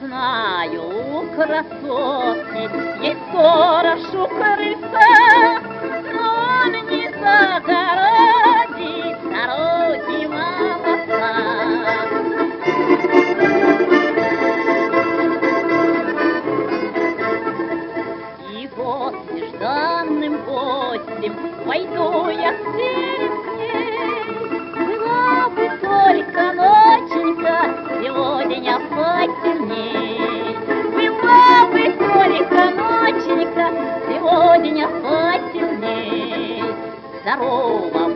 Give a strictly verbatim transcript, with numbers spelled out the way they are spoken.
знаю красоты, есть сторож у крыльца, но он не загородит дороги молока. И вот нежданным гостем войду я в терем к ней. Была бы только ноченька, сегодня потемней. Была бы только ноченька, сегодня потемней. Здорово